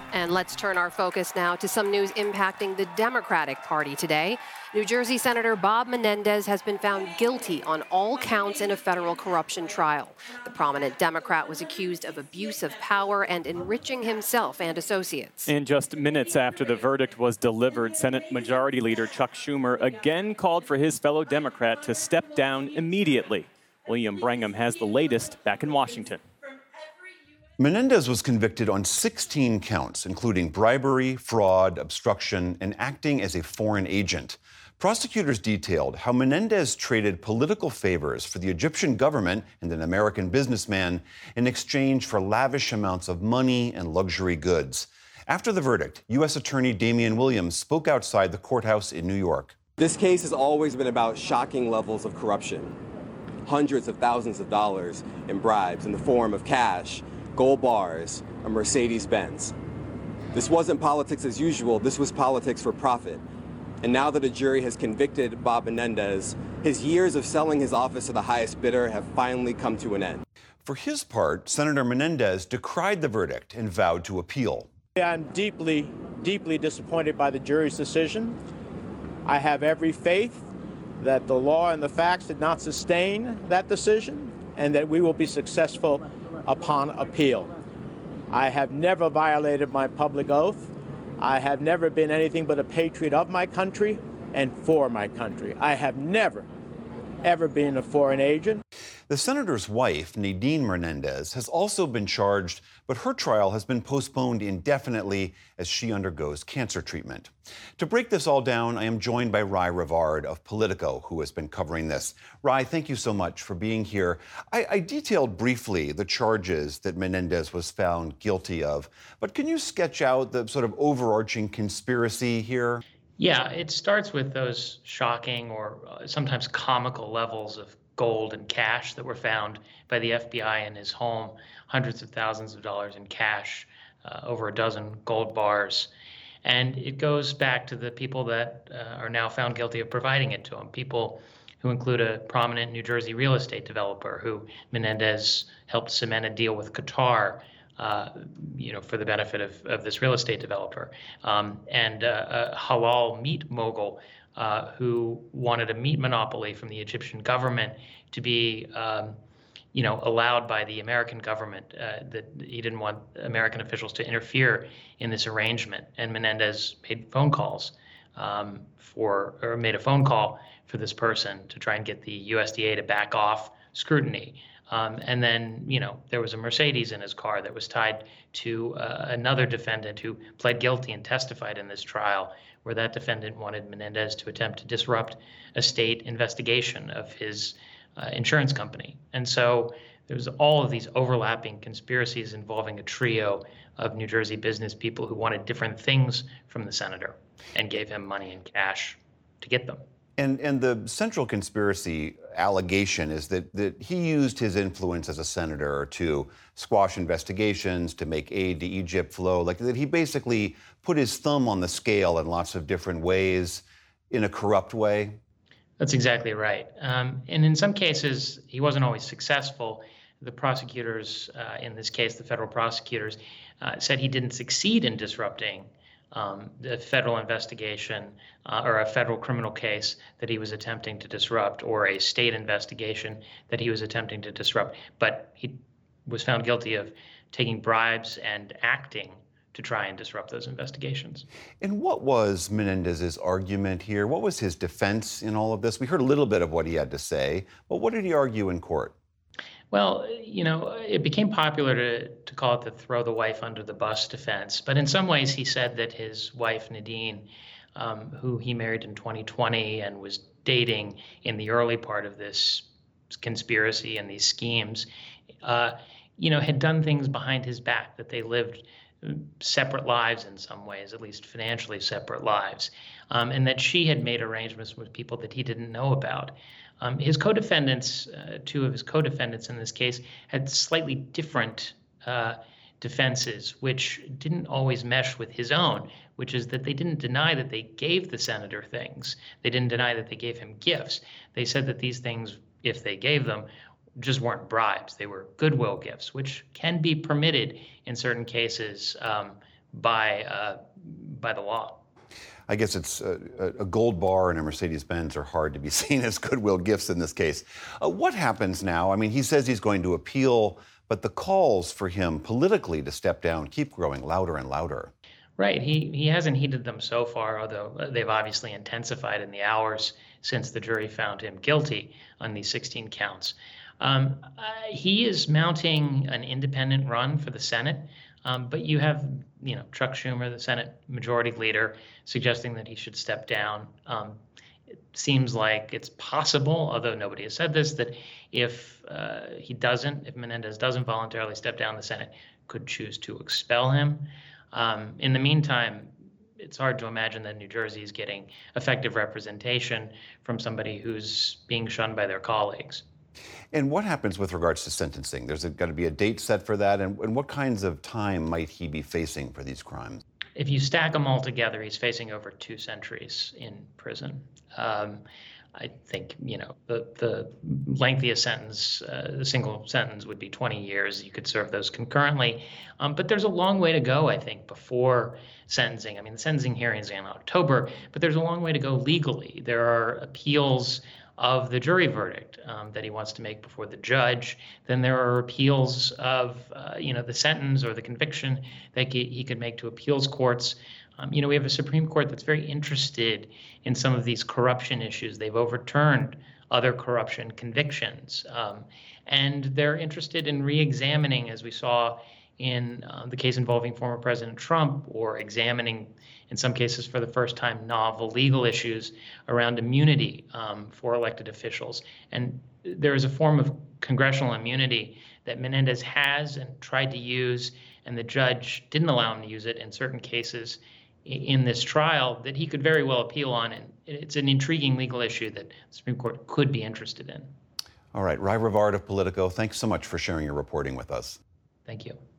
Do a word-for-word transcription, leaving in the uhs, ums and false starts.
And let's turn our focus now to some news impacting the Democratic Party today. New Jersey Senator Bob Menendez has been found guilty on all counts in a federal corruption trial. The prominent Democrat was accused of abuse of power and enriching himself and associates. In just minutes after the verdict was delivered, Senate Majority Leader Chuck Schumer again called for his fellow Democrat to step down immediately. William Brangham has the latest back in Washington. Menendez was convicted on sixteen counts, including bribery, fraud, obstruction, and acting as a foreign agent. Prosecutors detailed how Menendez traded political favors for the Egyptian government and an American businessman in exchange for lavish amounts of money and luxury goods. After the verdict, U S Attorney Damian Williams spoke outside the courthouse in New York. This case has always been about shocking levels of corruption. Hundreds of thousands of dollars in bribes in the form of cash, gold bars, a Mercedes-Benz. This wasn't politics as usual, this was politics for profit. And now that a jury has convicted Bob Menendez, his years of selling his office to the highest bidder have finally come to an end. For his part, Senator Menendez decried the verdict and vowed to appeal. I'm deeply, deeply disappointed by the jury's decision. I have every faith that the law and the facts did not sustain that decision and that we will be successful upon appeal. I have never violated my public oath. I have never been anything but a patriot of my country and for my country. I have never, ever been a foreign agent. The senator's wife, Nadine Menendez, has also been charged, but her trial has been postponed indefinitely as she undergoes cancer treatment. To break this all down, I am joined by Rai Rivard of Politico, who has been covering this. Rai, thank you so much for being here. I, I detailed briefly the charges that Menendez was found guilty of, but can you sketch out the sort of overarching conspiracy here? Yeah, it starts with those shocking or uh, sometimes comical levels of gold and cash that were found by the F B I in his home, hundreds of thousands of dollars in cash, uh, over a dozen gold bars. And it goes back to the people that uh, are now found guilty of providing it to him, people who include a prominent New Jersey real estate developer who Menendez helped cement a deal with Qatar, uh, you know, for the benefit of, of this real estate developer, um, and uh, a halal meat mogul Uh, who wanted a meat monopoly from the Egyptian government to be, um, you know, allowed by the American government. Uh, that he didn't want American officials to interfere in this arrangement. And Menendez made phone calls um, for, or made a phone call for this person to try and get the U S D A to back off scrutiny. Um, and then, you know, there was a Mercedes in his car that was tied to uh, another defendant who pled guilty and testified in this trial, where that defendant wanted Menendez to attempt to disrupt a state investigation of his uh, insurance company. And so there's all of these overlapping conspiracies involving a trio of New Jersey business people who wanted different things from the senator and gave him money and cash to get them. And, and the central conspiracy allegation is that, that he used his influence as a senator to squash investigations, to make aid to Egypt flow, like that he basically put his thumb on the scale in lots of different ways in a corrupt way. That's exactly right. Um, and in some cases, he wasn't always successful. The prosecutors, uh, in this case, the federal prosecutors, uh, said he didn't succeed in disrupting Um, the federal investigation uh, or a federal criminal case that he was attempting to disrupt, or a state investigation that he was attempting to disrupt. But he was found guilty of taking bribes and acting to try and disrupt those investigations. And what was Menendez's argument here? What was his defense in all of this? We heard a little bit of what he had to say, but what did he argue in court? Well, you know, it became popular to, to call it the throw the wife under the bus defense. But in some ways, he said that his wife, Nadine, um, who he married in twenty twenty and was dating in the early part of this conspiracy and these schemes, uh, you know, had done things behind his back, that they lived separate lives in some ways, at least financially separate lives, um, and that she had made arrangements with people that he didn't know about. Um, his co-defendants, uh, two of his co-defendants in this case, had slightly different uh, defenses, which didn't always mesh with his own, which is that they didn't deny that they gave the senator things. They didn't deny that they gave him gifts. They said that these things, if they gave them, just weren't bribes. They were goodwill gifts, which can be permitted in certain cases um, by uh, by the law. I guess it's a, a gold bar and a Mercedes-Benz are hard to be seen as goodwill gifts in this case. Uh, what happens now? I mean, he says he's going to appeal, but the calls for him politically to step down keep growing louder and louder. Right. He he hasn't heeded them so far, although they've obviously intensified in the hours since the jury found him guilty on these sixteen counts. Um, uh, he is mounting an independent run for the Senate. Um, but you have, you know, Chuck Schumer, the Senate Majority Leader, suggesting that he should step down. Um, it seems like it's possible, although nobody has said this, that if uh, he doesn't, if Menendez doesn't voluntarily step down, the Senate could choose to expel him. Um, in the meantime, it's hard to imagine that New Jersey is getting effective representation from somebody who's being shunned by their colleagues. And what happens with regards to sentencing? There's got to be a date set for that, and, and what kinds of time might he be facing for these crimes? If you stack them all together, he's facing over two centuries in prison. Um, I think, you know, the, the lengthiest sentence, uh, the single sentence would be twenty years. You could serve those concurrently. Um, but there's a long way to go, I think, before sentencing. I mean, the sentencing hearing is in October, but there's a long way to go legally. There are appeals of the jury verdict um, that he wants to make before the judge. Then there are appeals of, uh, you know, the sentence or the conviction that he, he could make to appeals courts. Um, you know, we have a Supreme Court that's very interested in some of these corruption issues. They've overturned other corruption convictions. Um, and they're interested in re-examining, as we saw in uh, the case involving former President Trump, or examining, in some cases for the first time, novel legal issues around immunity um, for elected officials. And there is a form of congressional immunity that Menendez has and tried to use, and the judge didn't allow him to use it in certain cases in this trial that he could very well appeal on. And it's an intriguing legal issue that the Supreme Court could be interested in. All right, Rai Rivard of Politico, thanks so much for sharing your reporting with us. Thank you.